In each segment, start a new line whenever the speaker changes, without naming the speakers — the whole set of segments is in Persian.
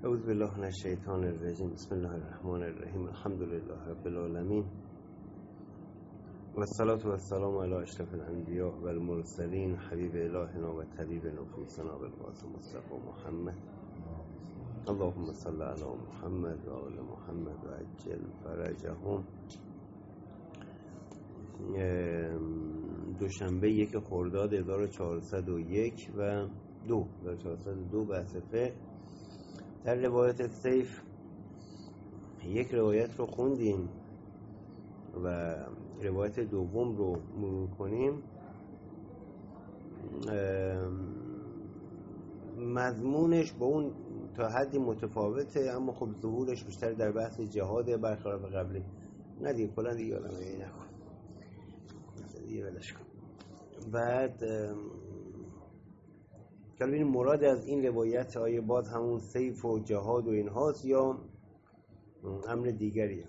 اعوذ بالله من الشیطان الرجیم. بسم الله الرحمن الرحیم. الحمد لله رب العالمین و الصلاة و السلام علی اشرف الانبیاء و المرسلین حبیب الهنا و طبیب نفوسنا بالقاسم مصطفی محمد. اللهم صل علی محمد و آل محمد و عجل فرجهم. دوشنبه 1 خرداد 1401 و 1402 بحث فقه. در روایت سیف یک روایت رو خوندیم و روایت دوم رو مرور کنیم. مضمونش با اون تا حدی متفاوته، اما خب ظهورش بیشتر در بحث جهاد برخلاف قبلی. نه دیگه کلا دیگه یادم نکن دیگه ولش کن. بعد که ببینیم مراد از این روایت آیا باز همون سیف و جهاد و اینهاست یا امر دیگریه.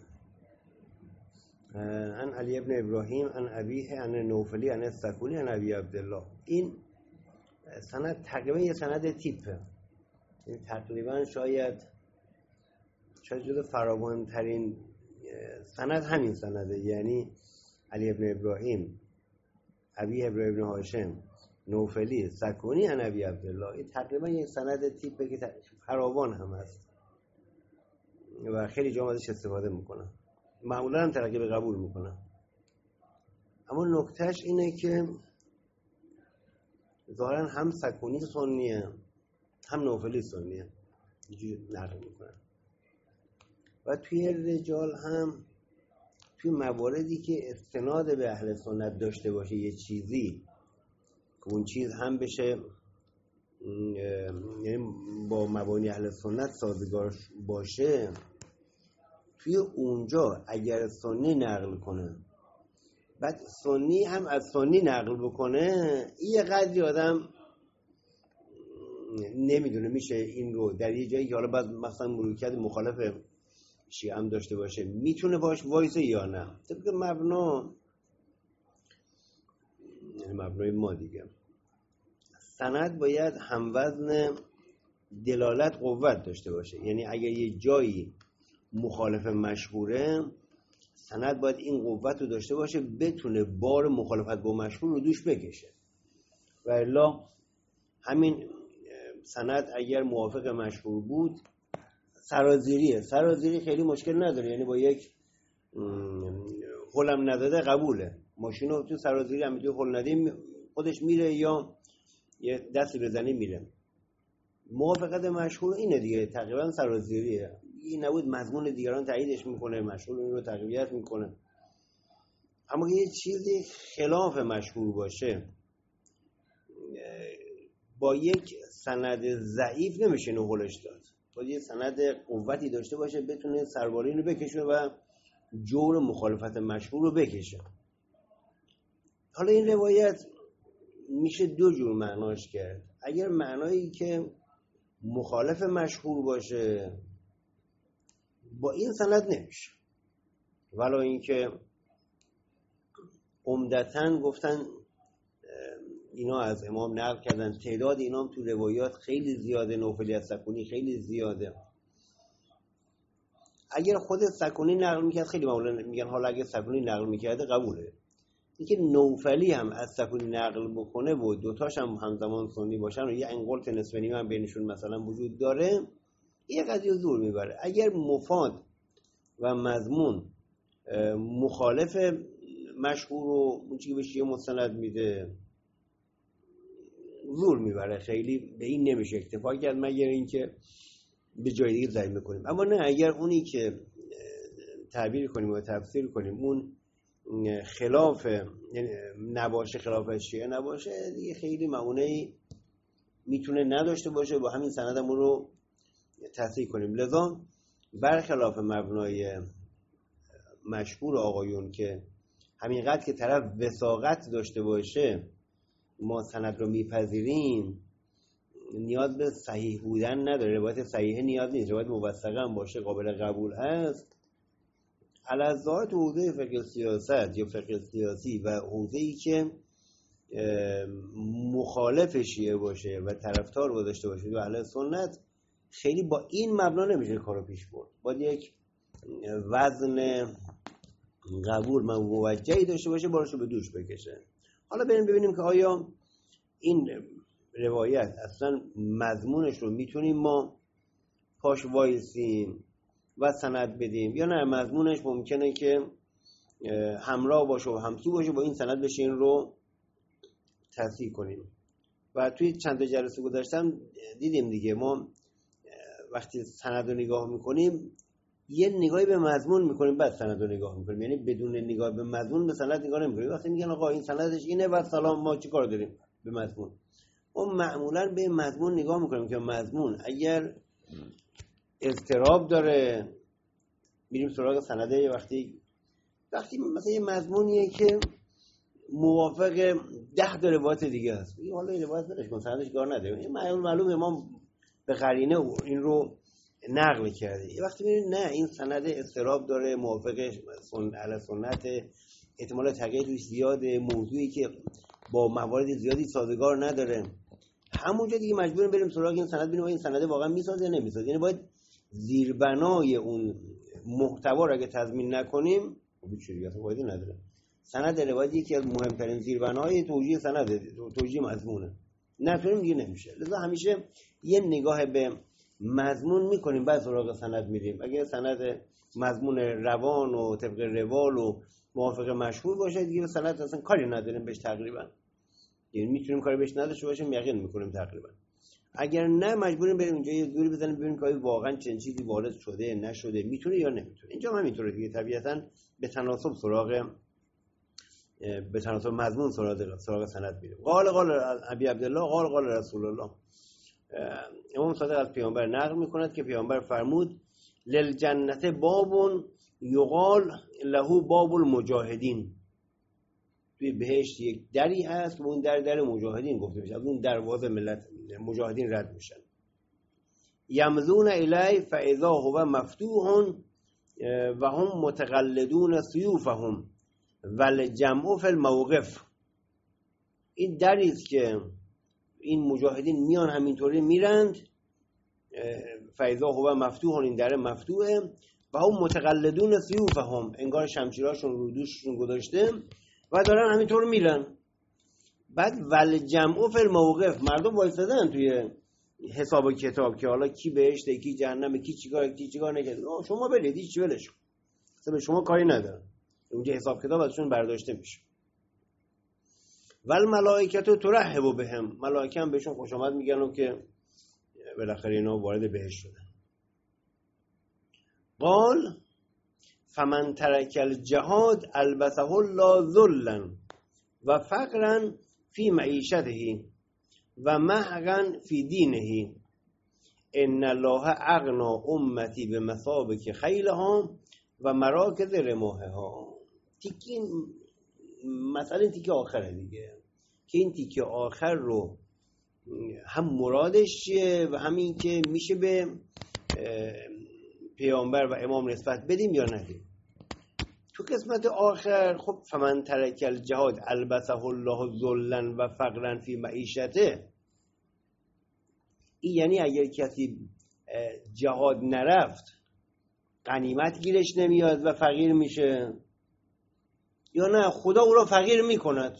عن علی ابن ابراهیم عن ابیه عن نوفلی عن السکونی عن ابی عبدالله. این سند تقریبا یه سند تیپه، یعنی تقریبا شاید جزو فراوان‌ترین سند همین سنده، یعنی علی ابن ابراهیم ابی ابن هاشم نوفلی سکونی عن ابی عبدالله. این تقریبا یک سند تیپه که فراوان هم هست و خیلی جا ازش استفاده میکنن، معمولا هم ترقی به قبول میکنن. اما نکتهش اینه که ظاهرا هم سکونی سنیه هم نوفلی سنیه، اینجوری نقل میکنن. و توی رجال هم توی مواردی که استناد به اهل سنت داشته باشه یه چیزی که اون چیز هم بشه یعنی با مبانی اهل سنت سازگار باشه، توی اونجا اگر سنی نقل کنه بعد سنی هم از سنی نقل بکنه، یه قدری آدم نمیدونه میشه این رو در یه جایی که حالا بعد مثلا ملوکیت مخالف شیعه هم داشته باشه میتونه باش وایسه یا نه. طبق مبنای ما دیگه سند باید هموزن دلالت قوت داشته باشه، یعنی اگر یه جایی مخالف مشهوره سند باید این قوت رو داشته باشه بتونه بار مخالفت با مشهور رو دوش بکشه. و الا همین سند اگر موافق مشهور بود سرازیری خیلی مشکل نداره، یعنی با یک هلم نداده قبوله. ماشین رو تو سرازیری هم میتونه هل ندیم خودش میره یا یه دستی بزنی میره. موافقت مشهور اینه دیگه، تقریبا سرازیریه. این نبود مضمون دیگران تاییدش میکنه، مشهور این رو تقویت میکنه. اما یه چیزی خلاف مشهور باشه با یک سند ضعیف نمیشه نهولش داد، باید یه سند قوتی داشته باشه بتونه سرباری رو بکشه و جور مخالفت مشهور رو بکشه. حالا این روایت میشه دو جور معناش کرد. اگر معنایی که مخالف مشهور باشه با این سند نمیشه، ولی اینکه عمدتاً گفتن اینا از امام نقل کردن، تعداد اینا هم تو روایات خیلی زیاده، نوفلی از سکونی خیلی زیاده. اگر خود سکونی نقل میکرد خیلی معمولا میگن حالا اگر سکونی نقل میکرده قبوله. اینکه نوفلی هم از سکونی نقل بکنه و دوتاش هم همزمان سنی باشن و یه انقلت نصف نیمه هم بینشون مثلا وجود داره، یه قضیه زور میبره. اگر مفاد و مضمون مخالف مشهور و اون چیزی به شیعه مستند میده زور میبره، خیلی به این نمیشه اکتفا کرد مگر اینکه به جای دیگه ضعیف میکنیم. اما نه، اگر اونی که تعبیر کنیم و تفسیر کنیم اون خلاف یعنی نباشه، خلاف شیعه نباشه، دیگه خیلی معونه‌ای میتونه نداشته باشه، با همین سندمون رو تصحیح کنیم. لذا برخلاف مبنای مشهور آقایون که همینقدر که طرف وثاقت داشته باشه ما سند رو میپذیریم، نیاز به صحیح بودن نداره، روایت صحیحه نیاز نیست، روایت موثقه هم باشه قابل قبول هست. الازهار تو حوزه فقه سیاست یا فقه سیاسی و حوزه‌ای که مخالف شیعه باشه و طرفدار داشته باشه و اهل سنت، خیلی با این مبنا نمیشه کارو پیش برد. باید یک وزن قبول موجهی داشته باشه، بارشو به دوش بکشه. حالا بریم ببینیم که آیا این روایت اصلا مضمونش رو میتونیم ما پاش وایسیم و سند بدیم یا نه مضمونش ممکنه که همراه باشه و همسو باشه با این سند بشه این رو تصحیح کنیم. و توی چند تا جلسه گذاشتم دیدیم دیگه، ما وقتی سند رو نگاه میکنیم یه نگاهی به مضمون میکنیم بعد سند رو نگاه میکنیم، یعنی بدون نگاه به مضمون به سند نگاه نمیکنیم. وقتی میگن آقا این سندش اینه و سلام، ما چی کار داریم به مضمون؟ ما معمولا به مضمون نگاه میکنیم که مضمون اگر اضطراب داره میریم سراغ سنده. وقتی مثلا یه مضمونیه که موافق 10 تا روایت دیگه هست، حالا این روایت درش کن سندش کار نداره، این معلومه ما به قرینه این رو نقل کرده. یه وقتی میبینید نه این سند اضطراب داره، موافق سنت، احتمال تغییر توش زیاده، موضوعی که با موارد زیادی سازگار نداره، همونجا دیگه مجبوریم بریم سراغ این سند ببینیم این سند واقعا میسازه یا نمیسازه. یعنی باید زیربنای اون محتوا رو اگه تضمین نکنیم هیچ چیزی اصلا فایده نداره. سند روایت یکی از مهمترین زیربنای توجیه سند، توجیه مضمونه، نتونیم دیگه نمیشه. لذا همیشه یه نگاه به مضمون میکنیم بعد سراغ سند میریم. اگه سند مضمون روان و طبق روال و موافق مشهور باشه دیگه به سند اصلا کاری نداریم بهش تقریبا، یعنی میتونیم کاری بهش نداشته باشیم، یقین میکنیم تقریبا. اگر نه مجبوریم بریم اونجا یه دوری بزنیم ببینیم که واقعا چنین چیزی وارد شده نشده، میتونه یا نمیتونه. اینجا هم همینطوره دیگه، طبیعتا به تناسب مضمون سراغ سند میریم. قال ابی عبدالله قال رسول الله. امام صادق از پیامبر نقل میکند که پیامبر فرمود للجنت باب یقال له باب المجاهدین. توی بهشت یک دری هست و اون در مجاهدین گفته میشه، از اون دروازه ملت مجاهدین رد میشن. یمضون الی فاذا هو مفتوح و هم متقلدون سیوفهم والجمع فی الموقف. این دری است که این مجاهدین میان همینطوری میرند، فاذا هو مفتوح، این در مفتوحه، و هم متقلدون سیوفهم، انگار شمشیراشون رو دوششون گذاشته و دارن همینطور میرن. بعد والجمع فی الموقف، مردم وایسادن توی حساب و کتاب که حالا کی بهشته کی جهنمه کی چیکار نکرده. شما برید هیچ ولش، اصلا به شما کاری ندارن، اونجا حساب کتاب ازشون برداشته میشه. والملائکه ترحب بهم، ملائکه هم بهشون خوش آمد میگن و که بالاخره اینا وارد بهشت شدن. قال فمن ترک الجهاد البسه الله ذلا و فقرا فی معیشته و محقا فی دینه ان الله اغنا امتی به مثابک خیلها و مراکز رماحها. مثلا تیکه آخره دیگه، که این تیکه آخر رو هم مرادش چیه و همین که میشه به پیامبر و امام نسبت بدیم یا ندیم. تو قسمت آخر خب فمن ترک الجهاد البسه الله ذلا و فقرا فی معیشته، این یعنی اگر کسی جهاد نرفت غنیمت گیرش نمیاد و فقیر میشه، یا نه خدا او را فقیر میکند.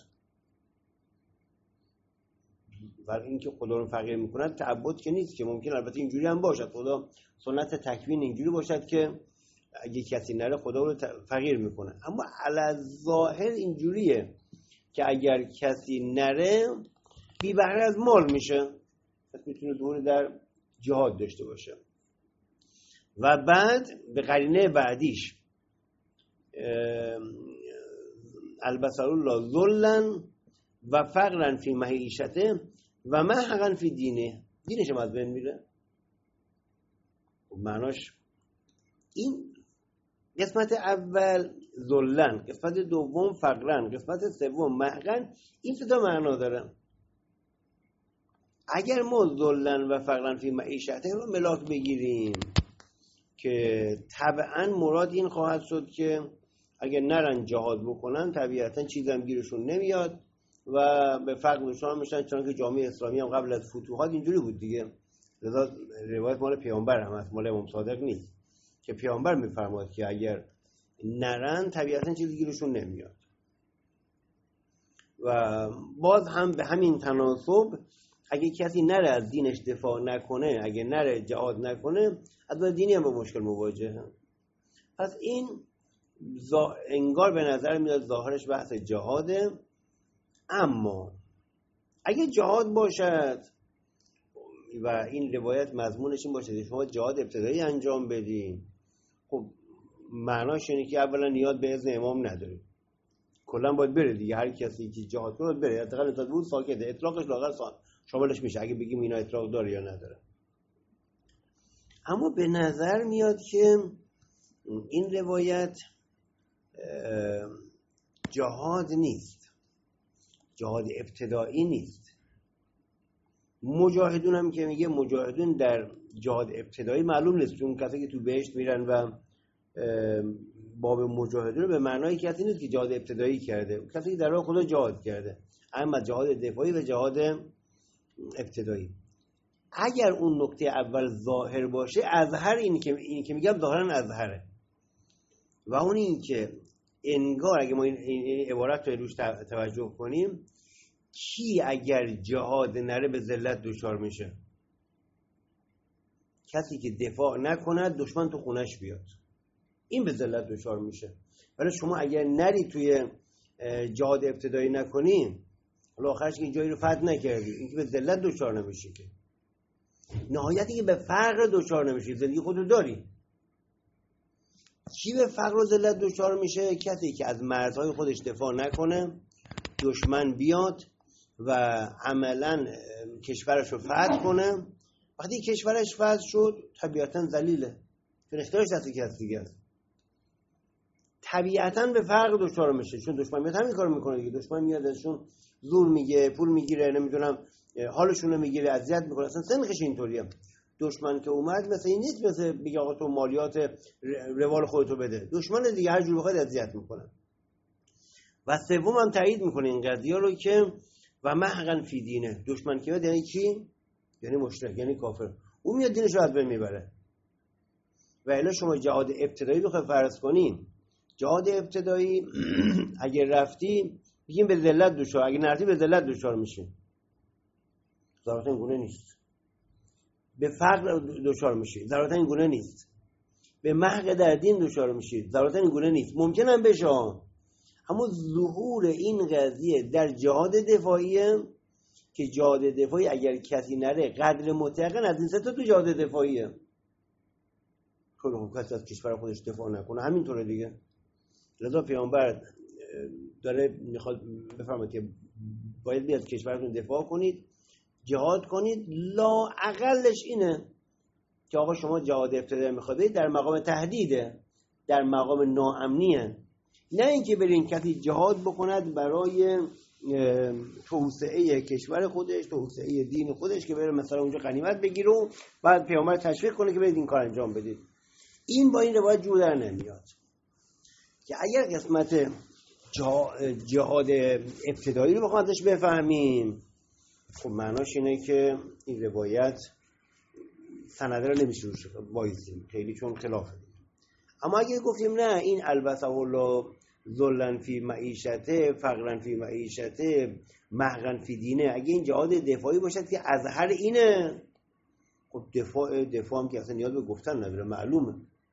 ولی اینکه خدا رو فقیر میکند تعبد که نیست، که ممکن البته اینجوری هم باشد، خدا سنت تکوین اینجوری باشد که اگه کسی نره خدا رو فقیر میکنه، اما علی ظاهر اینجوریه که اگر کسی نره بی بهره از مال میشه، پس میتونه دور در جهاد داشته باشه. و بعد به قرینه بعدیش البسه الله ذلا و فقرا فی معیشته و محقا فی دینه، دینش هم از بین میره. معناش این قسمت اول ذلن، قسمت دوم فقرن، قسمت سوم محقا، این سه تا معنا داره. اگر ما ذلن و فقرن فی معیشته رو ملاک بگیریم که طبعا مراد این خواهد شد که اگر نرن جهاد بکنن طبیعتا چیزی هم گیرشون نمیاد و به فقر دچار میشن، چون که جامعه اسلامی هم قبل از فتوحات اینجوری بود دیگه، لذا روایت مال پیامبر هم هست، مال امام صادق نیست، که پیامبر میفرماید که اگر نرن طبیعتا چیزی گیرشون نمیاد. و باز هم به همین تناسب اگه کسی نره از دینش دفاع نکنه، اگه نره جهاد نکنه، از دینی هم با مشکل مواجهه. پس این انگار به نظر میاد ظاهرش بحث جهاده. اما اگه جهاد باشد و این روایت مضمونش این باشه شما جهاد ابتدایی انجام بدین، خب معناش اینه که اولا نیاز به اذن امام نداری، کلا باید بره دیگه. هر کسی که جهاد کنه بره، حداقل تا بود ساکته، اطلاقش لاغر شاملش میشه اگه بگیم اینا اطلاق داره یا نداره. اما به نظر میاد که این روایت جهاد نیست، جهاد ابتدایی نیست. مجاهدون هم که میگه مجاهدون در جهاد ابتدایی معلوم نیست، چون کسی که تو بهشت میرن و باب مجاهدون به معنای کسی نیست که جهاد ابتدایی کرده، کسی که در راه خدا جهاد کرده، اما جهاد دفاعی و جهاد ابتدایی. اگر اون نکته اول ظاهر باشه، اظهر این که میگم ظاهرا اظهره، و اون این که انگار اگه ما این عبارت رو روش توجه کنیم، کی اگر جهاد نره به ذلت دچار میشه؟ کسی که دفاع نکند دشمن تو خونش بیاد، این به ذلت دچار میشه. ولی شما اگر نری توی جهاد ابتدایی نکنیم، حالا آخرش که جایی رو فتح نکردی، این که به ذلت دچار نمیشه، که نهایتی که به فقر دچار نمیشه، زندگی خودتو داری. کی به فقر و ذلت دچار میشه؟ کسی که از مرزهای خودش دفاع نکنه، دشمن بیاد و عملا کشورش رو فتح کنه. وقتی کشورش فتح شد طبیعتا ذلیله، چون اختیارش دست کسی دیگه است، طبیعتا به فقر دچار میشه، چون دشمن میاد همین کارو میکنه دیگه. دشمن میاد ازشون زور میگه، پول میگیره، نمیدونم حالشون رو میگیره، اذیت میکنه. اصلا سنخش اینطوریه. دشمن که اومد مثلا این نیست مثلا بگه آقا تو مالیات روال خودتو بده، دشمن دیگه هر جور بخواد اذیت میکنه. و سوم هم تایید میکنه این قضیه رو که و محقن فی دینه، دشمن که میاد یعنی چی؟ یعنی مشرک، یعنی کافر، اون میاد دینش رو از بین میبره. و الا شما جهاد ابتدایی بخوای فرض کنین، جهاد ابتدایی اگر رفتی بگیم به ذلت دچار، اگه نرفتی به ذلت دچار میشی، ضرورتا این گونه نیست. به فقر دچار میشی، ضرورتا این گونه نیست. به محق در دین دچار میشی، ضرورتا این گونه نیست. ممکن هم بشه، اما ظهور این قضیه در جهاد دفاعیه که جهاد دفاعی اگر کسی نره قدر مطلقاً از این سه تا تو جهاد دفاعیه. کسی از کشور خودش دفاع نکنه، همینطوره دیگه. لذا پیامبر داره میخواد بفرماید که باید بیاد کشورتون دفاع کنید، جهاد کنید. لا اقلش اینه که آقا شما جهاد ابتدایی میخواد در مقام تهدیده، در مقام ناامنیه، نه اینکه برین کسی جهاد بکند برای توسعه کشور خودش، توسعه دین خودش، که بره مثلا اونجا غنیمت بگیره و بعد پیامبر تشویق کنه که برید این کار انجام بدید. این با این روایت جور در نمیاد. که اگر قسمت جهاد ابتدایی رو بخوام ازش بفهمیم، خب معناش اینه که این روایت سنده رو نمیشه روش وایسیم خیلی، چون خلافه. اما اگه گفتیم نه، این البسه الله ذلن فی معیشته، فقرن فی معیشته، محقن فی دینه، اگه این جهاد دفاعی باشد که اظهر اینه، خب دفاع هم که اصلا نیاز به گفتن نداره، معلومه.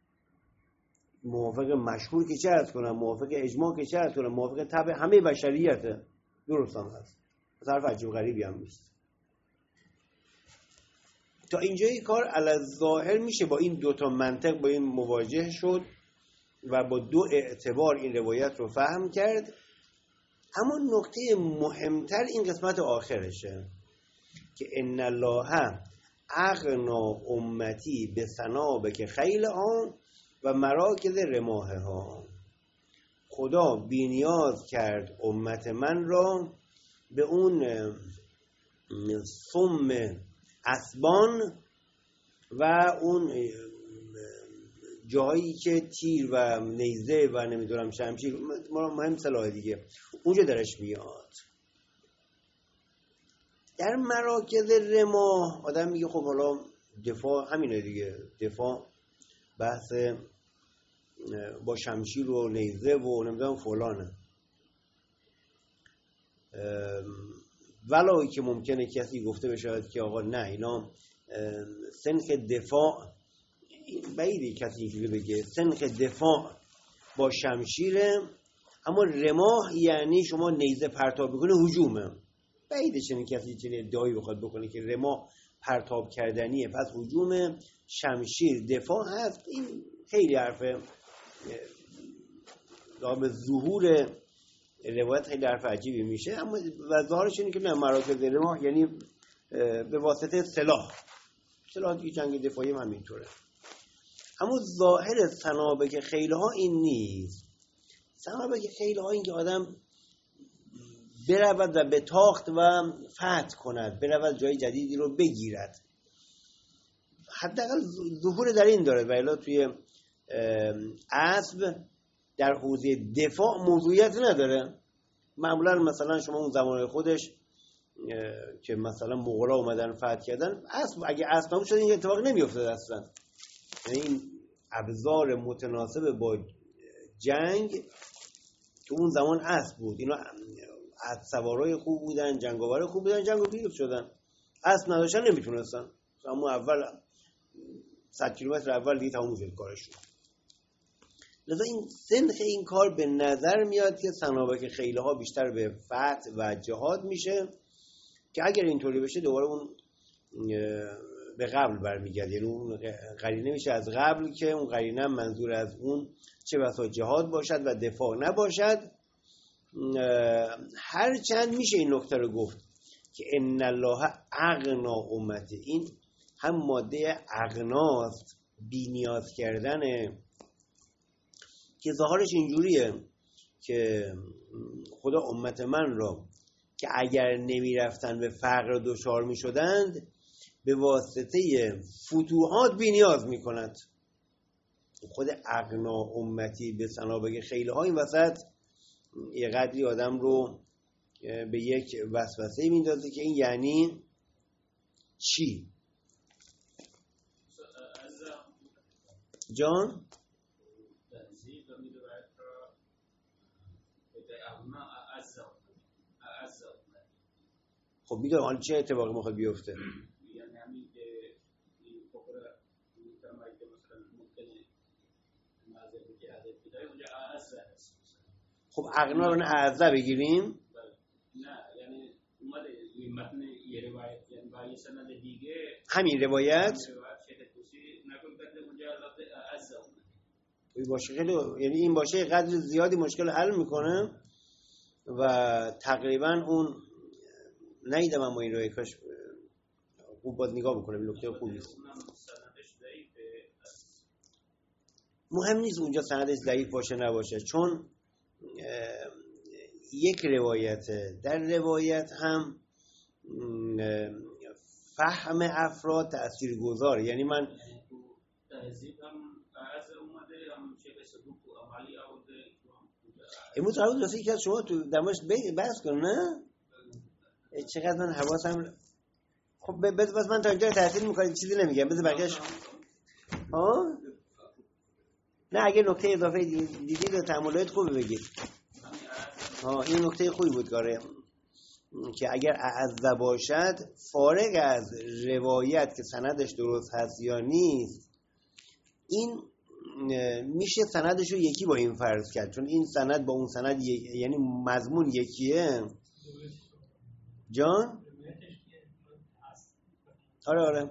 موافق مشهور که چه عرض کنم، موافق اجماع که چه عرض کنم، موافق طبع همه بشریته، درست هم هست، حرف عجیب غریبی هم نیست. تا اینجای کار علی‌الظاهر میشه با این دوتا منطق با این مواجه شد و با دو اعتبار این روایت رو فهم کرد. اما نکته مهمتر این قسمت آخرشه که ان الله اغنا امتی به سنابک خیل آن و مراکز رماحه ها. خدا بی‌نیاز کرد امت من را به اون سم اسبان و اون جایی که تیر و نیزه و نمیدونم شمشیر، مهم سلاح دیگه، اونجا درش میاد. در مراکز رماه آدم میگه خب حالا دفاع همینه دیگه، دفاع بحث با شمشیر و نیزه و نمیدونم فلانه. ولایی که ممکنه کسی گفته بشه که آقا نه اینا سنخ دفاع، بعیده کسی اینجوری بگه سنخ دفاع با شمشیره، اما رماح یعنی شما نیزه پرتاب بکنه هجومه. بعیده چنین کسی چنین ادعایی بخواد بکنه که رماح پرتاب کردنیه پس هجوم، شمشیر دفاع هست. این خیلی حرفه به ظهور روایت خیلی حرف عجیبی میشه، اما ظاهرش اینه که نه، مراکز رماح یعنی به واسطه سلاح دیگه جنگ دفاعی هم همینطوره. اما ظاهر سنابک خیله ها این نیست. سنابک خیله ها این که آدم برود و به تاخت و فتح کند، برود جای جدیدی رو بگیرد، حداقل ظهور در این داره. ولی توی اسب در حوزه دفاع موضوعیت نداره. معمولا مثلا شما اون زمان خودش که مثلا مغولا اومدن فتح کردن، اسب اگه اسب نبود شد این اتفاق نمیافتاد اصلا. یعنی این ابزار متناسب با جنگ که اون زمان اسب بود، اینا سوارای خوب بودن، جنگاور خوب بودن، جنگو پیروز شدن. اسب نداشتن نمیتونستن، اما اول 100 کیلومتر اول دیگه تموم شد کارشون. لذا این سنخ این کار به نظر میاد که سنابک خیله ها بیشتر به فتح و جهاد میشه، که اگر اینطوری بشه دوباره اون به قبل برمیگرد، یعنی اون قرینه میشه از قبل که اون قرینه منظور از اون چه بسا جهاد باشد و دفاع نباشد. هر چند میشه این نکته رو گفت که ان الله اغنا امته، این هم ماده اغناست، بی نیاز کردنه، که ظاهرش اینجوریه که خدا امت من را که اگر نمی رفتن به فقر دچار می شدند به واسطه فتوحات بی نیاز می کند. خود اغنا امتی به سنابک خیله ها این وسط یه قدری آدم رو به یک وسوسه میندازه که این یعنی چی؟ جان؟ خب میدونم حالا چه اتفاقی میخواد بیفته؟ خب اغنا رو اعزه بگیریم؟
نه یعنی اومده متن یه روایت، یعنی با یه سند دیگه
همین روایت باشه خیلی، یعنی این باشه قدر زیادی مشکل حل میکنه و تقریبا اون نیدم، اما این رو کاش خوب باید نگاه بکنم، این نکته خوبی است. مهم نیست اونجا سندش ضعیف باشه نباشه، چون یک روایته، در روایت هم فهم افراد تأثیر گذاره. یعنی من امروز قرار بود یکی از شما تو دماش بحث کن، نه؟ چقدر من حواسم، خب بس من تا اینجا تحصیل میکنم چیزی نمیگم، بذار بقیه‌اش نه اگه نکته اضافه دیدید و تأملات خوبی بگید. این نکته خوبی بود کاره که اگر اعزه باشد فارغ از روایت که سندش درست هست یا نیست، این میشه سندش رو یکی با این فرض کرد، چون این سند با اون سند یعنی مضمون یکیه. جان؟ آره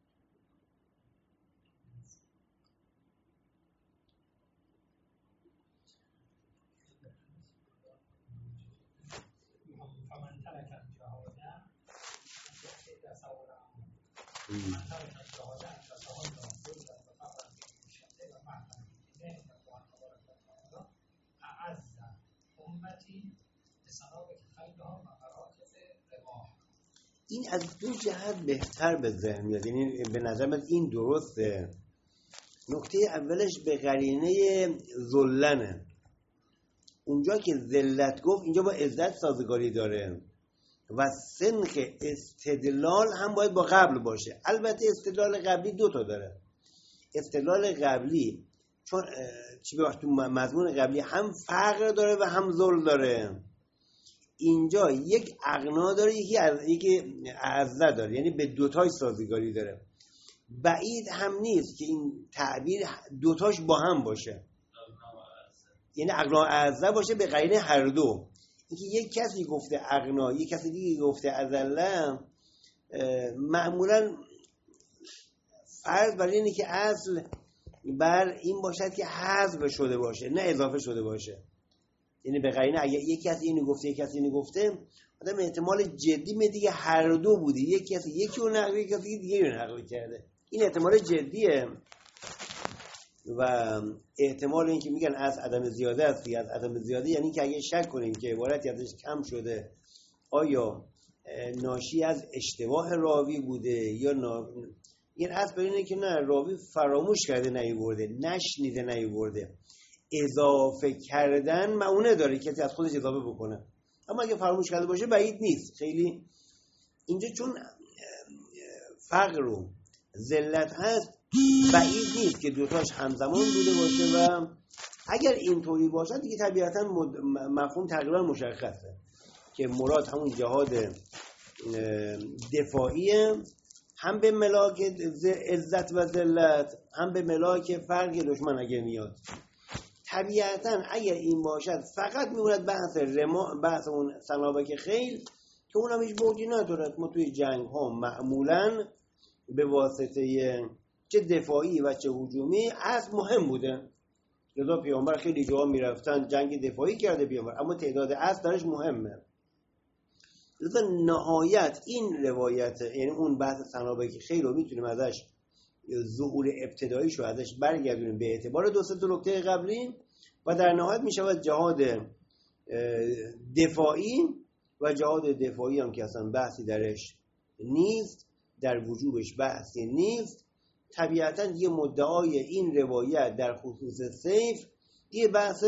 این از دو جهت بهتر به ذهن میاد، یعنی به نظر من این درسته. نکته اولش به قرینه ذلنه، اونجا که ذلت گفت اینجا با عزت سازگاری داره، و سنخ استدلال هم باید با قبل باشه. البته استدلال قبلی دو تا داره. استدلال قبلی چون چی به تو مضمون قبلی هم فقر داره و هم ذل داره، اینجا یک اغنا داره یکی اعزه داره، یعنی به دوتاش سازگاری داره. بعید هم نیست که این تعبیر دوتاش با هم باشه، یعنی اغنا اعزه باشه به قرینه هر دو. اینکه یک کسی گفته اغنا یک کسی دیگه گفته اذله، معمولا فرض بر اینه که اصل بر این باشد که حذف شده باشه نه اضافه شده باشه. یعنی به قرینه اگه یک کسی اینو گفته یک کسی اینو گفته، آدم احتمال جدی میگه هر دو بوده، یک کسی یکی رو نقل یک کسی دیگه رو نقل کرده، این احتمال جدیه. و احتمال اینکه میگن از عدم زیاده است، از عدم زیاده یعنی که اگه شک کنیم که عبارتی ازش کم شده آیا ناشی از اشتباه راوی بوده یا این اصل بر اینه که نه، راوی فراموش کرده نیاورده، نشنیده نیاورده. اضافه کردن معونه داره کسی از خودش اضافه بکنه، اما اگه فراموش کرده باشه بعید نیست خیلی. اینجا چون فقر و ذلت هست بعید نیست که دوتاش همزمان بوده باشه و اگر اینطوری باشه دیگه طبیعتا مفهوم تقریبا مشخصه که مراد همون جهاد دفاعیه، هم به ملاک عزت و ذلت هم به ملاک فرق دشمن اگر میاد. طبیعتا اگر این باشد فقط میموند بحث اون سنابک خیل که اون هم هیچ بردی ندارد. ما توی جنگ ها معمولا به واسطه چه دفاعی و چه هجومی اسب مهم بوده، لذا پیامبر خیلی جاها میرفتن جنگ دفاعی کرده پیامبر، اما تعداد اسب درش مهمه. لذا نهایت این روایت یعنی اون بحث سنابک خیل رو میتونیم ازش ظهور ابتداییش رو ازش برگردونیم به اعتبار دو سه نکته قبلی و در نهایت میشود جهاد دفاعی و جهاد دفاعی هم که اصلا بحثی درش نیست، در وجوبش بحثی نیست. طبیعتا یه مدعای این روایت در خصوص سیف یه بحث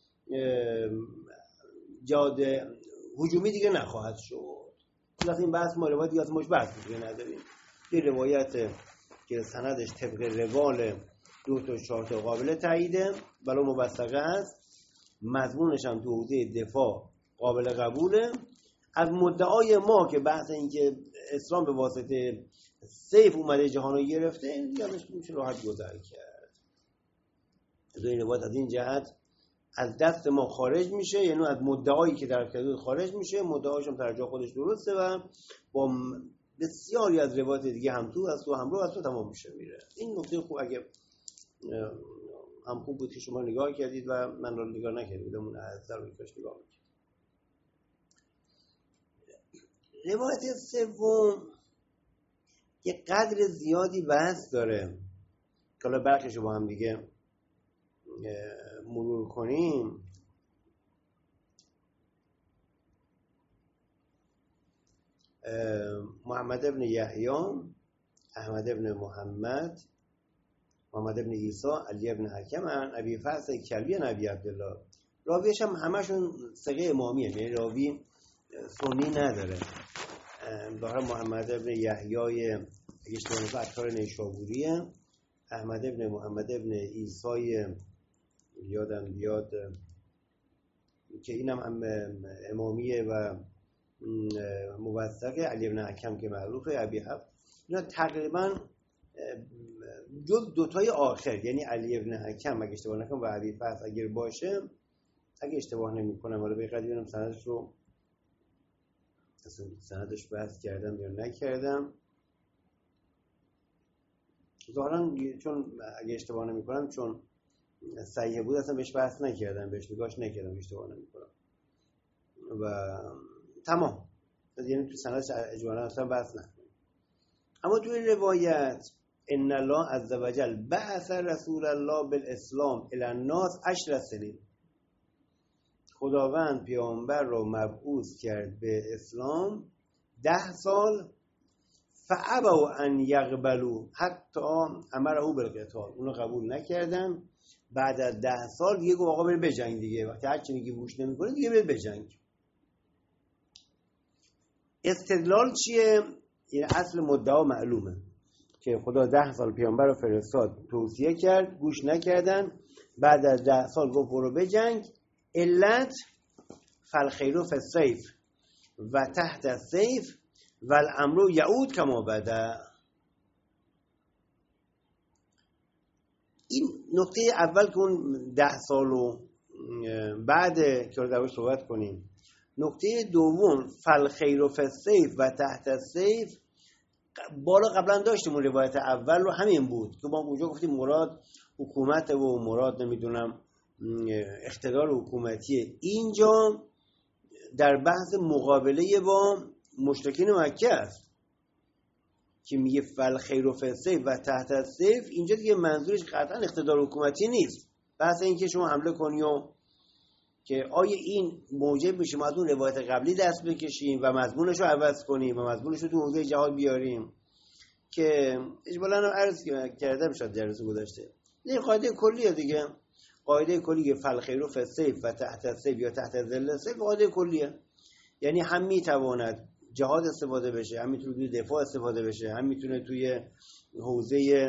جهاد هجومی دیگه نخواهد شد. لذا این بحث ما روایت دیگه از مش بحث دیگه نداریم. یه روایت که سندش طبق روال 2 تا 4 تا قابل تاییده ولی موثقه است، مضمونش هم تو حوزه دفاع قابل قبوله. از مدعای ما که بحث این که اسلام به واسطه سیف اومده جهان رو گرفته، این دیگه میشه راحت گذر کرد. از این روایت از این جهت از دست ما خارج میشه، یعنی از مدعایی که در کدود خارج میشه، مدعاش هم در جا خودش درسته و با بسیاری از روایت دیگه هم تو از تو همراه از تو تمام میشه میره. این نکته خوب اگه هم خوب بود که شما نگاه کردید و من رو نگاه نکردید اون از در رویش نگاه میکنید. روایت سوم یه قدر زیادی بحث داره که حالا برخیش رو با هم دیگه مرور کنیم. محمد ابن یحیی، احمد ابن محمد، محمد ابن عیسی، علی ابن حکم، ابی فحص کلبی، ابی عبدالله. راویش هم همشون ثقه امامیه، یعنی راوی سنی نداره. ظاهرا محمد ابن یحیی اشتباه عطار نیشابوریه، احمد ابن محمد ابن عیسی یادم بیاد که اینم امامیه و موثقه، علی ابن حکم که معروفه، ابی حفص. اینا تقریبا جز دوتای آخر یعنی علی ابن حکم اگه اشتباه نکنم و ابی فحص اگر باشه، اگه اشتباه نمی کنم حالا به قدری ببینم سندش رو سندش بحث کردم یا نکردم. ظاهرا چون اگه اشتباه نمی کنم چون صحیح بود اصلا بهش بحث نکردم، بهش نگاش نکردم، اشتباه نمی کنم و تمام، یعنی تو سندش اجمالا اصلا بحث نکنم. اما توی روایت ان الله عز وجل بعث رسول الله بالاسلام الی الناس 10 سنین، خداوند پیامبر رو مبعوث کرد به اسلام 10 سال، فابوا ان یقبلوا حتی امره بالقتال، اونو قبول نکردن. بعد از 10 سال دیگه گفت آقا برید بجنگ دیگه، وقتی هر چی میگی گوش نمیکنه دیگه برید بجنگ. استدلال چیه؟ این اصل مدعا معلومه که خدا 10 سال پیامبر رو فرستاد، توصیه کرد، گوش نکردن، بعد از 10 سال گفت برو بجنگ. علت فالخیر فی السیف و تحت السیف و الامر یعود کما بدا. این نکته اول که اون 10 سال و بعد که رو درش صحبت کنیم. نکته دوم فالخیر فی السیف و تحت السیف، بالا قبلا داشتیم اون روایت اول رو، همین بود که ما اونجا گفتیم مراد حکومت و مراد نمیدونم اقتدار حکومتیه. اینجا در بحث مقابله با مشرکین مکه است که میگه فالخیر فی السیف و تحت السیف. اینجا دیگه منظورش قطعا اقتدار حکومتی نیست، بحث این که شما حمله کنی و که آیا این موجب میشه ما از اون روایت قبلی دست بکشیم و مضمونش رو عوض کنیم و مضمونش رو تو حوزه جهاد بیاریم که اجمالاً هم عرض کردم شد درس گذشته. این قاعده کلیه دیگه، قاعده کلی که فالخیر فی السیف و تحت السیف یا تحت ظل السیف قاعده کلیه، یعنی هم میتواند جهاد استفاده بشه، هم میتونه توی دفاع استفاده بشه، هم میتونه توی حوزه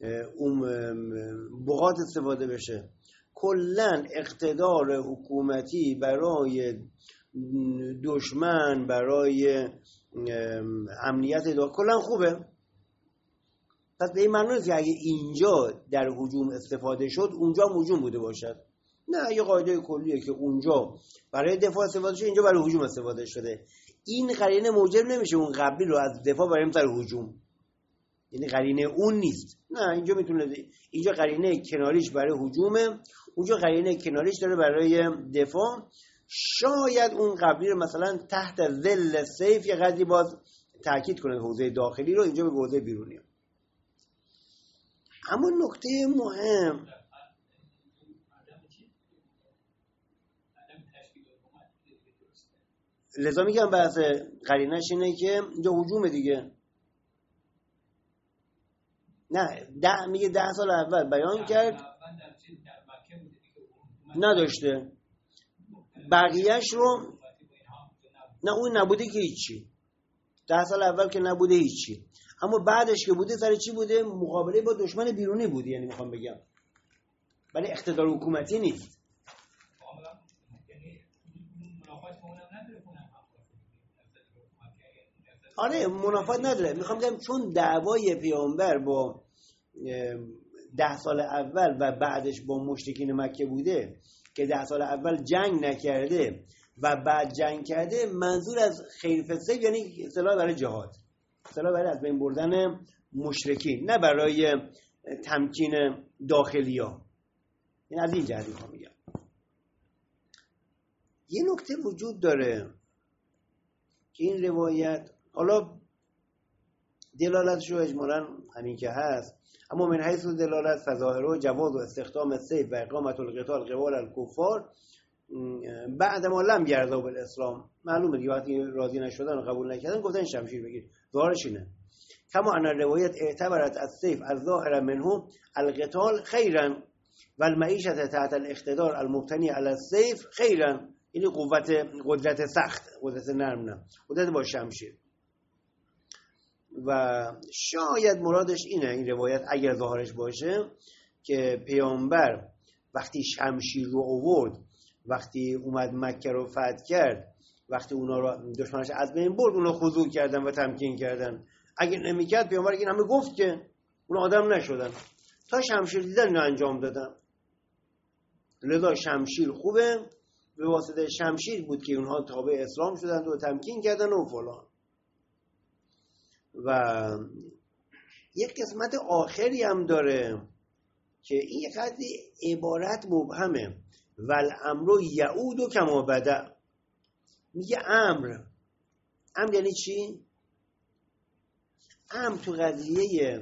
بغات استفاده بشه. کلن اقتدار حکومتی برای دشمن، برای امنیت دولت کلن خوبه. پس به این معنی نیست که اگه اینجا در هجوم استفاده شد اونجا هجوم بوده باشد. نه، یه قاعده کلیه که اونجا برای دفاع استفاده شده، اینجا برای هجوم استفاده شده. این قرینه موجب نمیشه اون قبلی رو از دفاع برای مثلا هجوم، یعنی قرینه اون نیست. نه، اینجا میتونه، اینجا قرینه کناریش برای هجومه، اونجا قرینه کناریش داره برای دفاع. شاید اون قبلی رو مثلا تحت ظل سیف یه قدری باز تاکید کنه حوزه داخلی رو، اینجا به حوزه بیرونی. اما نکته مهم لذا میگم بحث قرینش اینه که اینجا هجوم دیگه. نه، میگه 10 سال اول بیان کرد نداشته، بقیهش رو نه اون نبوده که هیچی، 10 سال اول که نبوده هیچی، اما بعدش که بوده سر چی بوده؟ مقابله با دشمن بیرونی بوده. یعنی میخوام بگم ولی اقتدار حکومتی نیست. آره منافات نداره. میخوام بگم چون دعوای پیامبر با 10 سال اول و بعدش با مشرکین مکه بوده که 10 سال اول جنگ نکرده و بعد جنگ کرده، منظور از خیر فی السیف یعنی اصطلاح برای جهاد، اصطلاح برای از بین بردن مشرکین، نه برای تمکین داخلیا. این از این جهت میخوام بگم. یه نکته وجود داره که این روایت حالا دلالتش رو اجمالاً همین که هست، اما من حیث دلالت فظاهره جواز و استخدام السیف و اقامت القتال قبال الکفار بعد ما لم یرضوا بالاسلام. معلومه دیگه وقتی راضی نشدن و قبول نکردن گفتن شمشیر بگیر. ظاهرش اینه. کما ان الروایت اعتبرت السیف الظاهر منه القتال خیرا و المعیشة تحت الاقتدار المبتنی علی السیف خیرا. یعنی قدرت سخت، قدرت نرم، نه قدرت با شمشیر. و شاید مرادش اینه، این روایت اگر ظاهرش باشه، که پیامبر وقتی شمشیر رو آورد، وقتی اومد مکه رو فتح کرد، وقتی اونا رو دشمنش از بین برد، اونا خضوع کردن و تمکین کردن. اگر نمیکرد پیامبر این همه گفت که اونا آدم نشدن، تا شمشیر دیدن اینو انجام دادن. لذا شمشیر خوبه، به واسطه شمشیر بود که اونها تابع اسلام شدن و تمکین کردن و فلان. و یک قسمت آخری هم داره که این یک قدری عبارت مبهمه. والامر یعود کما بدا. میگه امر یعنی چی؟ امر تو قضیه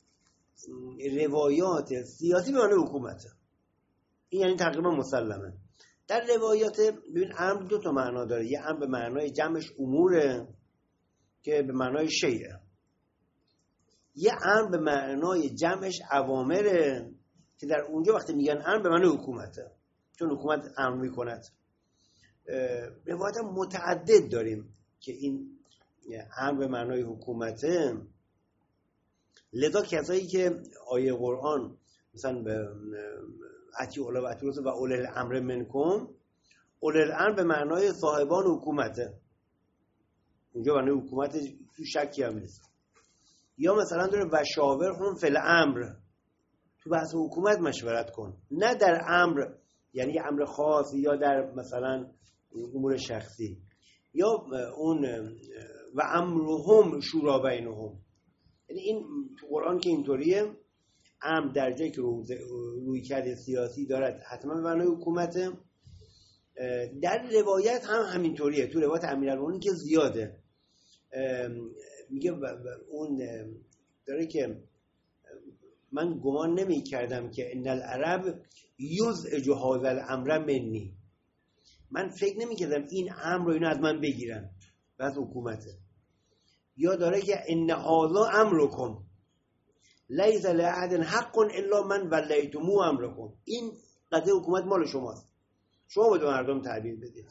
روایات سیاسی به معنی حکومته. این یعنی تقریبا مسلمه. در روایات ببین امر 2 تا معنا داره. یه امر به معنای جمعش اموره که به معنای شیعه، یه امر به معنای جمعش اوامره که در اونجا وقتی میگن امر به معنای حکومته، چون حکومت امر میکند. روایات متعدد داریم که این امر به معنای حکومته، لذا کسایی که آیه قرآن مثلا به اطیعوا الله و اطیعوا الرسول و اولی الامر منکم، اولی الامر به معنای صاحبان حکومته، اونجا معنای حکومت تو شکی هم نیست. یا مثلا داره و شاورهم فی الامر، تو بحث حکومت مشورت کن، نه در امر یعنی امر خاص یا در مثلا امور شخصی. یا اون و امرهم شورا بینهم، یعنی این تو قرآن که اینطوریه، امر در جایی که رویکرد سیاسی دارد حتما به معنای حکومته. در روایت هم همینطوریه، تو روایت امیرالمومنین که زیاده میگه اون داره که من گمان نمی کردم که ان العرب یزعج هذا الامر منی، من فکر نمی کردم این امر رو اینا از من بگیرن، بس حکومته. یا داره که ان هذا امرکم لیس لاحد حق الا من ولیتموه امرکم، این قضیه حکومت مال شماست، شما باید به مردم تعبیر بدید.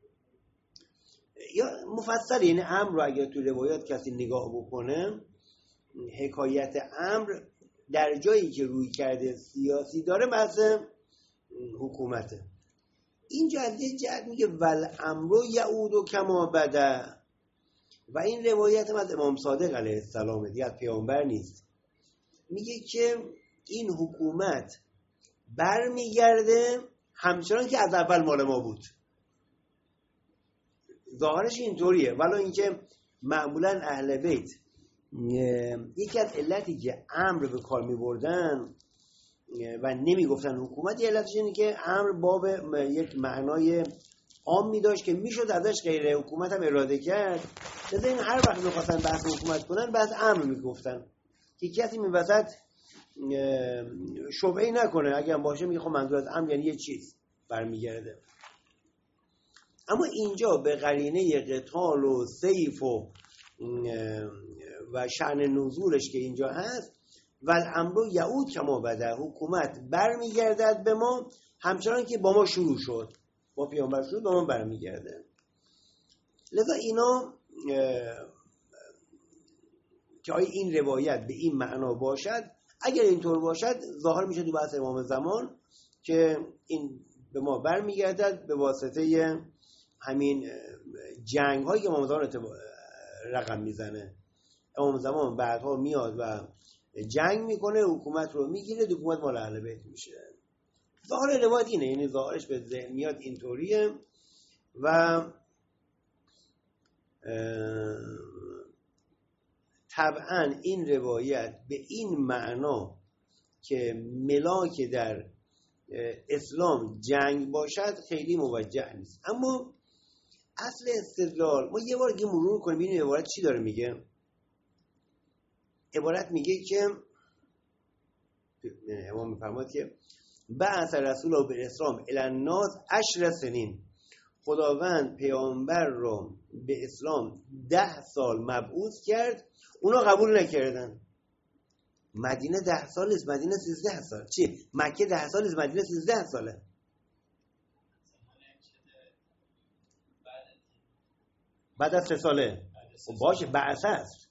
یا مفصل این امر رو اگر تو روایات کسی نگاه بکنه، حکایت امر در جایی که روی کرده سیاسی داره بحث حکومته. اینجا از یه جهت میگه ول امرو یعود کما بدا، و این روایت هم از امام صادق علیه السلام دیگه از پیامبر نیست، میگه که این حکومت برمیگرده همچنان که از اول مال ما بود. ظاهرش اینطوریه، ولی اینکه معمولا اهل بیت یکی از علتی که امر به کار می‌بردن و نمیگفتن حکومت، یه علتش اینه که امر باب یک معنای عامی داشت که میشد ازش غیر حکومت هم اراده کرد. لذا این هر وقت می‌خواستن بحث حکومت کنن بحث امر میگفتن که کسی این وسط شبهه‌ای نکنه، اگه هم باشه میگه خب منظور از امر یعنی یه چیز برمیگرده. اما اینجا به قرینه قتال و سیف و شأن نزولش که اینجا هست، والامر یعود کما بدا، حکومت برمیگردد به ما همچنان که با ما شروع شد، با پیامبر شد با ما برمیگرده. لذا اینا که آیا این روایت به این معنا باشد، اگر اینطور باشد ظاهر میشه تو بحث امام زمان که این به ما برمیگردد به واسطه همین جنگ هایی که امام زمان رقم میزنه. امام زمان بعدها میاد و جنگ میکنه، حکومت رو میگیره، حکومت مال اهل بیت میشه. ظاهر روایت اینه، یعنی ظاهرش به ذهن میاد اینطوریه. و طبعا این روایت به این معنا که ملاک در اسلام جنگ باشد خیلی موجه نیست. اما اصل استدلال ما یه بار دیگه مرور کنیم ببینیم عبارت چی داره میگه. عبارت میگه که امام میفرماد که بعث رسول الله بالاسلام الی الناس 10 سنین، خداوند پیامبر رو به اسلام 10 سال مبعوث کرد، اونا قبول نکردن. مدینه 10 سال نیست، مدینه 13 سال. چی؟ مکه 10 سال نیست، مدینه 13 ساله. بعد از 3 ساله باشه بعث است.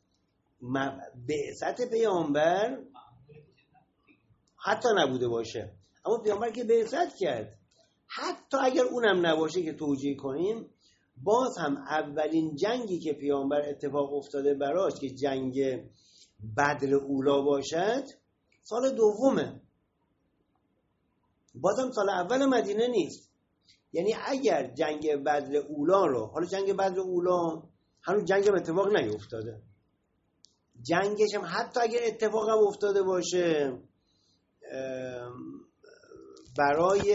بعثت پیامبر حتی نبوده باشه، اما پیامبر که بعثت کرد، حتی اگر اونم نباشه که توجیه کنیم، باز هم اولین جنگی که پیامبر اتفاق افتاده براش که جنگ بدر اولا باشد سال دومه، بازم سال اول مدینه نیست. یعنی اگر جنگ بدر اولا رو، حالا جنگ بدر اولا هنوز جنگ هم اتفاق نیفتاده، جنگش هم حتی اگر اتفاق هم افتاده باشه برای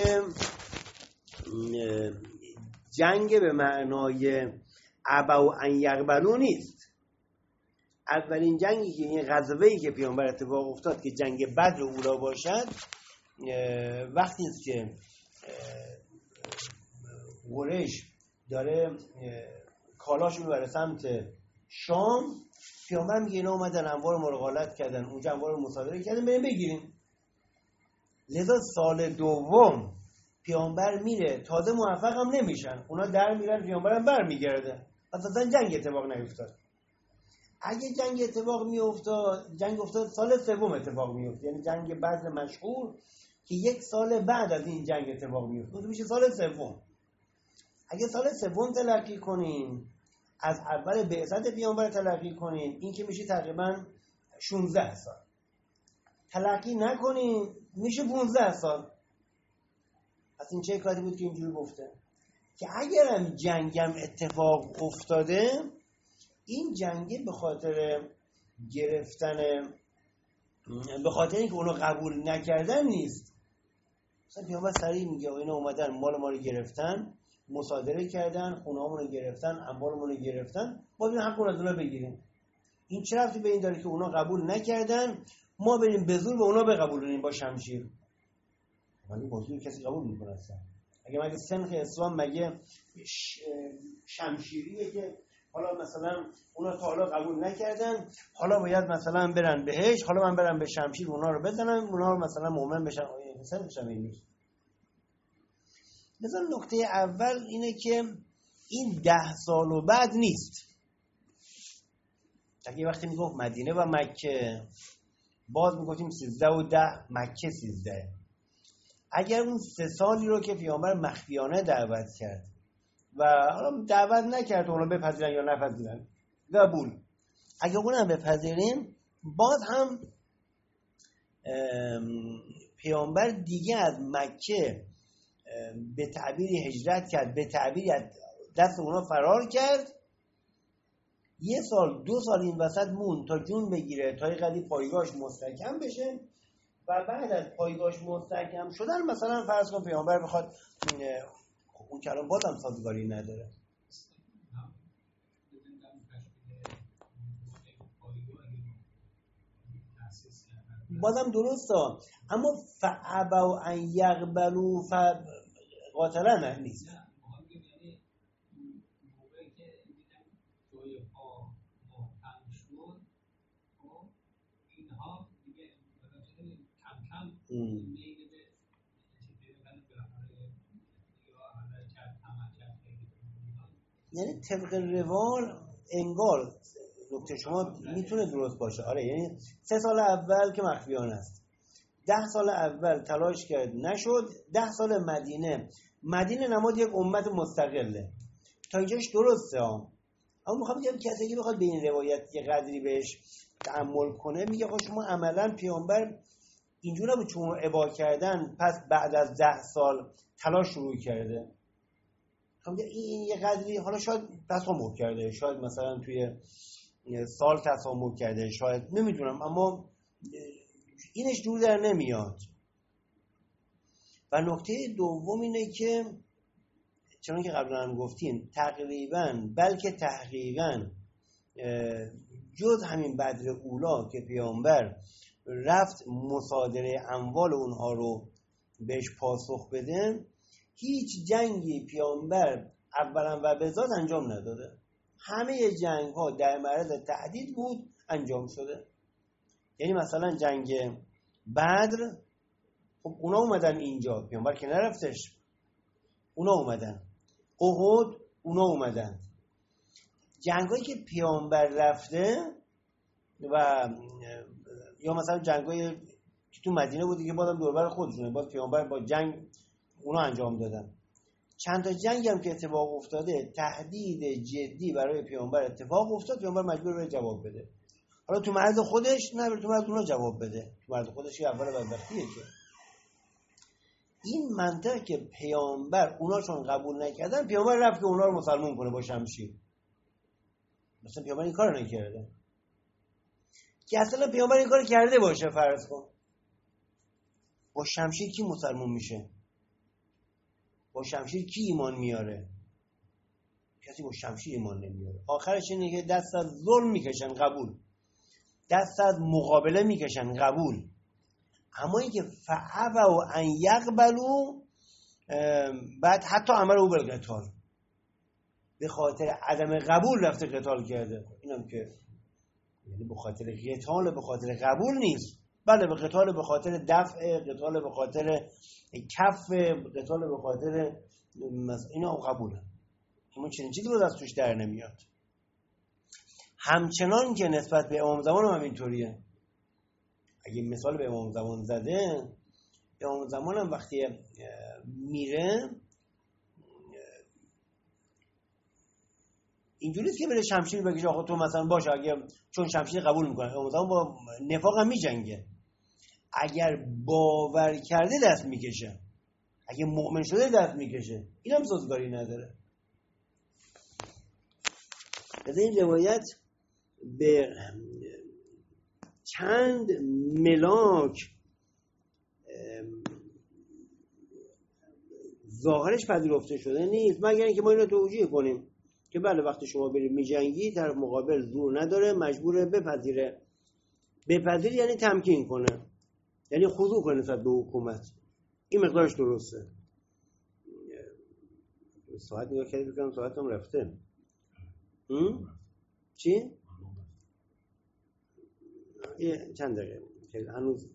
جنگ به معنای ابا و ان یقبلو نیست. اولین جنگی که این غزوه‌ای که پیامبر اتفاق افتاد که جنگ بدر اولا باشد، وقتی است که قریش داره کالاشون بره سمت شام، پیامبر میگه اینا اومدن انبار ما رو غارت کردن، اونجا انبار رو مصادره کردن، بریم بگیریم. لذا سال دوم پیامبر میره، تازه موفق هم نمیشن، اونا در میرن، پیامبر هم بر میگرده. اساسا جنگ اتفاق نیفتاد. اگه جنگ اتفاق میافتاد، جنگ افتاد سال سوم اتفاق میافتاد، یعنی جنگ بدر مشهور که یک سال بعد از این جنگ اتفاق میافتاد میشه سال سوم. اگه سال سوم تلقی کنیم، از اول بعثت پیامبر تلقی کنیم، این که میشه تقریبا 16 سال. تلقی نکنیم میشه 15 سال. پس این چه کاری بود که اینجوری گفته؟ که اگرم جنگم اتفاق افتاده، این جنگه به خاطر گرفتن، به خاطر اینکه اونو قبول نکردن نیست. مثلا پیامبر صریح میگه اینا اومدن مال ما رو گرفتن، مصادره کردن، خونه‌هامون رو گرفتن، اموالمون رو گرفتن، ما بریم حق از اونا بگیریم. این چه ربطی به این داره که اونا قبول نکردن ما بریم به زور به اونا بقبولونیم با شمشیر؟ ولی با زور کسی قبول میکنه اصلا؟ مگه سنخ اسلام مگه شمشیریه که حالا مثلا اونا تا حالا قبول نکردن، حالا باید مثلا برن بهش، حالا من برم به شمشیر اونا رو بزنم، اونا رو مثلا مؤمن بشن؟ سنخش هم این نیست. مثلا نکته اول اینه که این 10 سال و بعد نیست. اگه وقتی میگفت مدینه و مکه، باز میگفتیم 13 و 10 مکه 13. اگر اون 3 سالی رو که پیامبر مخفیانه دعوت کرد و حالا دعوت نکرد اونو بپذیرن یا نپذیرن، قبول، اگه اونم بپذیریم، باز هم پیامبر دیگه از مکه به تعبیری هجرت کرد، به تعبیری دست اونا فرار کرد. 1 سال 2 سال این وسط مون تا جون بگیره، تا قدی پایگاهش مستحکم بشه و بعد از پایگاهش مستحکم شدن مثلا فرض کن پیامبر بخواد، اون کلام بازم سازگاری نداره. بازم درسته، اما فعبوا ان یقبلوا قاتلن نیست. یعنی طبق روال انگار نکته شما میتونه درست باشه. آره، یعنی 3 سال اول که مخفیانه است، 10 سال اول تلاش کرد نشد، 10 سال مدینه نماد یک امت مستقله. تا اینجاش درسته ها. اما میخوام بگم کسی که بخواد به این روایت یه قدری بهش تأمل کنه، میگه خب شما عملا پیامبر اینجور نبود چون رو ابا کردن پس بعد از 10 سال تلاش شروع کرده. این یه قدری حالا شاید تسامح کرده، شاید مثلا توی سال تسامح کرده، شاید نمیدونم، اما اینش جور در نمیاد. و نکته دوم اینه که چون که قبلا هم گفتیم تقریبا بلکه تحقیقا جز همین بدر اولا که پیامبر رفت مصادره اموال اونها رو بهش پاسخ بده، هیچ جنگی پیامبر اولا و به ذات انجام نداده. همه جنگ ها در معرض تهدید بود، انجام شده. یعنی مثلا جنگ بدر، خب اونا اومدن اینجا، پیامبر که نرفتش، اونا اومدن. احد اونا اومدن. جنگایی که پیامبر رفته و یا مثلا جنگایی که تو مدینه بود که بازم دوربر خودشونه، باز پیامبر با جنگ اونا انجام دادن. چند تا جنگ هم که اتفاق افتاده تهدید جدی برای پیامبر اتفاق افتاد، پیامبر مجبور به جواب بده. حالا تو مرز خودش نه، تو مرز اونا جواب بده. تو مرز خودش که اول بدبختیه که این منطق که پیامبر اونا چون قبول نکردن، پیامبر رفت که اونا رو مسلمان کنه با شمشیر. مثلا پیامبر این کارو نکرده. که اصلا پیامبر این کارو کرده باشه فرض کن، با شمشیر کی مسلمان میشه؟ با شمشیر کی ایمان میاره؟ کسی با شمشیر ایمان نمیاره. آخرش اینه که دست از ظلم میکشن، قبول. دست از مقابله میکشن، قبول. اما اینکه فعبوا ان یقبلوا، بعد حتی امروا بالقتال، به خاطر عدم قبول رفته قتال کرده. اینم که یعنی به خاطر قتال، به خاطر قبول نیست. بله، به قتال به خاطر دفع، قتال به خاطر کف، قتال به خاطر اینا قبوله. اما چنین چیزی باز از توش در نمیاد. همچنان که نسبت به امام زمان هم اینطوریه. اگه مثال به امام زمان زده، امام زمان هم وقتی میره اینجوریست که بره شمشیر بکشه آخه تو مثلا باشه، اگه چون شمشیر قبول میکنه امام زمان با نفاق هم میجنگه، اگر باور کرده دست میکشه، اگه مؤمن شده دست میکشه، این هم سازگاری نداره. از این روایت به چند ملاک ظاهرش پذیرفته شده نیست، مگر اینکه ما این رو توجیه کنیم که بله وقتی شما برید میجنگی در مقابل زور نداره، مجبوره بپذیره. بپذیر یعنی تمکین کنه، یعنی خضوع کنه نسبت به حکومت. این مقدارش درسته. ساعت نگاه کردی بکنم ساعتم رفته. چی؟ چند دقیقه هنوز.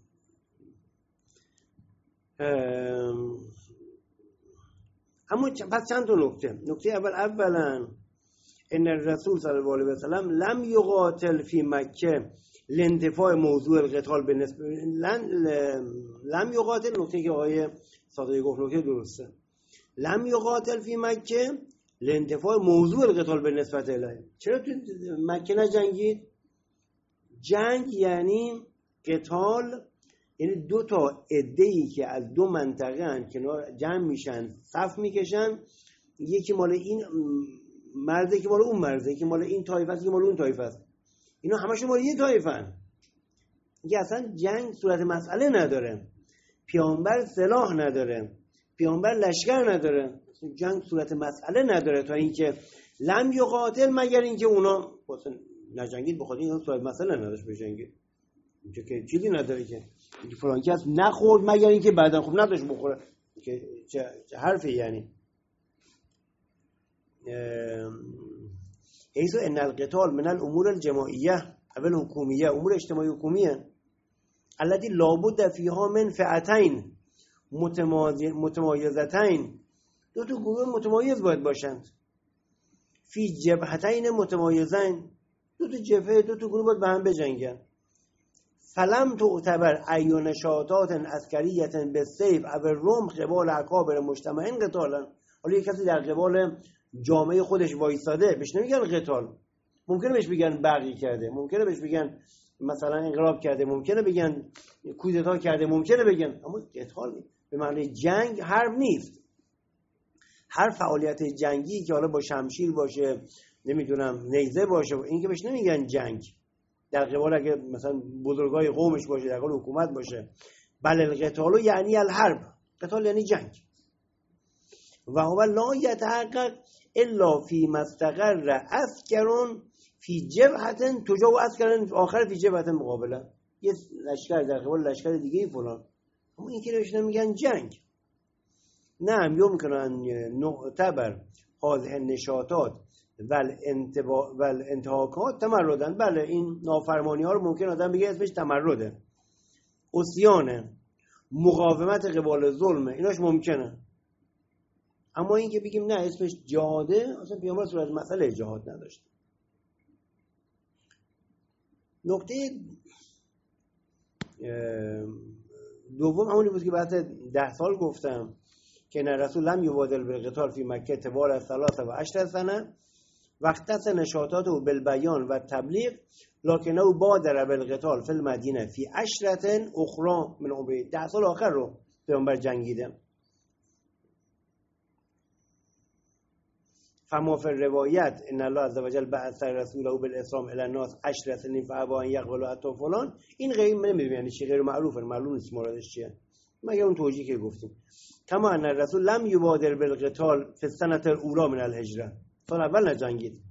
اما پس چند تا نکته اولا ان الرسول صلی الله علیه و سلم لم یقاتل فی مکه لانتفاع موضوع القتال بالنسبه لم یقاتل، نکته که آقای صادقی گفت نکته درسته. لم یقاتل فی مکه لانتفاع موضوع القتال بالنسبه الیه. چرا تو مکه نجنگید؟ جنگ یعنی قتال، یعنی دو تا عده‌ای که از دو منطقه ان کنار جمع میشن، صف میکشن، یکی مال این مرزه که مال اون مرزه، که مال این طایفه است که مال اون طایفه است، اینا همشون مال یه طایفن. دیگه اصلا جنگ صورت مسئله نداره، پیامبر سلاح نداره، پیامبر لشکر نداره، جنگ صورت مسئله نداره تا اینکه لم یقاتل، مگر اینکه اونا واسه نجنگید بخاطر اینا صورت مسئله نداشت بجنگید. اینجا که چیزی نداره که فلان کس نخورد مگر اینکه بعداً خوب نداشت بخوره، که چه حرفی یعنی. ایزو ان القتال من الامور الجماعیه او الحکومیه، امور اجتماعی حکومیه التي لابد فيها من فئتين متمایزتين، دو تا گروه متمایز باید باشند. فی جبهتین متمایزین، دو تا جبهه، دو تا گروه باید به هم بجنگن. فلم تعتبر ای نشاطات عسکریه بالسیف او الرمح قبال اکابر مجتمعین قتالا. حالا یک کسی در قبال جامعه خودش وایساده بهش نمیگن قتال، ممکنه بهش بگن بغی کرده، ممکنه بهش بگن مثلا انقلاب کرده، ممکنه بگن کودتا کرده، ممکنه بگن، اما قتال به معنی جنگ حرب نیست. هر فعالیت جنگی که حالا با شمشیر باشه، نمیدونم نیزه باشه، این که بهش نمیگن جنگ. در قبال اگه مثلا بزرگای قومش باشه، در قبال حکومت باشه، بل القتال یعنی الحرب، قتال یعنی جنگ. و هو لا یتحقق الا فی مستقر عسکرون فی جبهه تجاو عسکرون آخر فی جبهه مقابله، یه لشکر در قبال لشکر دیگه فلان، اما این که بهش نمیگن جنگ. نعم یمکنن نعتبر هذه النشاطات و الانتهاکات تمردن، بله این نافرمانی ها رو ممکن آدم بگه اسمش تمرده، عصیانه، مقاومت قبال ظلمه، ایناش ممکنه. اما این که بگیم نه اسمش جهاده، اصلا پیامبر صورت مسئله جهاد نداشت. نکته دوم همونی بود که بعد 10 سال گفتم که نه رسول لم یبادل بالقتال فی مکه طوال 13 سنه وقت نشاطاته بالبیان و تبلیغ، لکنه بادر بالقتال فی المدینه فی 10 اخرى من عمره. 10 سال آخر رو پیامبر جنگیده. فما فی روایت ان الله عز وجل بعث رسوله بالاسلام الی الناس 10 سنین فابا ان یقبلوا حتی فلان، این غیر نمیدونم یعنی چی، غیر معروفه، معلوم نیست مرادش چیه، مگر اون توجیهی که گفتیم. کما ان الرسول لم یبادر بالقتال فی السنه الاولى من الهجره، سال اول نجنگید.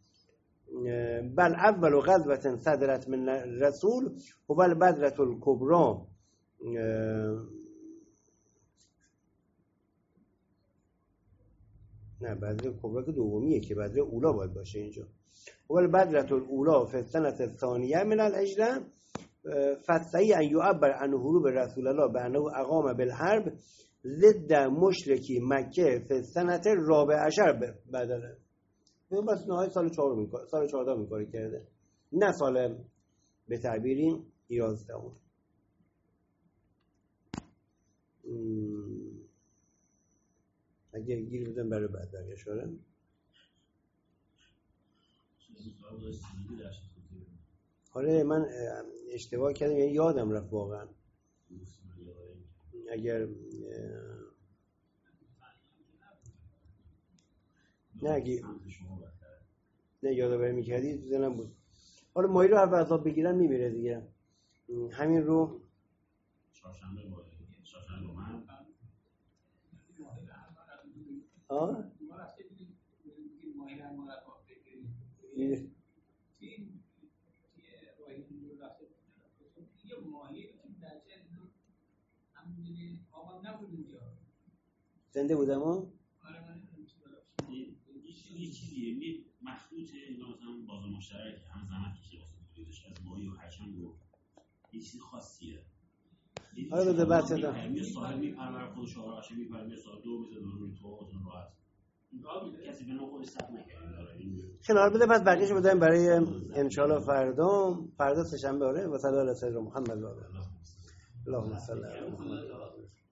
بل اول غزوه صدرت من الرسول و بل بدرة الکبری، نه بدر کبرا که دومیه که بدر اولا باید باشه اینجا. اول بدرة الاولی فی السنه الثانیه من الهجره فَالسَّعِي أَنْ يُعَبَّرَ عَنْ هُرُوبِ رسول الله بأنه أقام بالحرب ضد مشرکی مکه فی السنة الرابع عشر بدل. بس نهایت سال 14 میکاره کرده، نه سال به تعبیری 11. اگه گیر بدم برای بعد در اشاره. آره من اشتباه کردم، یعنی یادم رفت واقعا. اگر نه یادآوری می‌کردی تو ذهنم بود. حالا ماهی رو هر عذاب بگیرن میمیره دیگه. همین رو زنده بودم ها؟
یه چیزیه مخلوطه مثلا باز مشترک هم زمان کشی واسه تولیدش از ماهی و حجم و یه چیز خاصیه.
آره بده بحث دارم.
یه صاحب میپرور خودش آقاشه میپرور، یه صاحب دو میزه دور روی تو آزون راحت. کسی به نوع خودش سب نکرده.
خیلی حالا بده پس بقیه‌شو بدیم برای انشالله فردا سه‌شنبه. آره و صلی الله علی سیدنا محمد. اللهم صل علی محمد.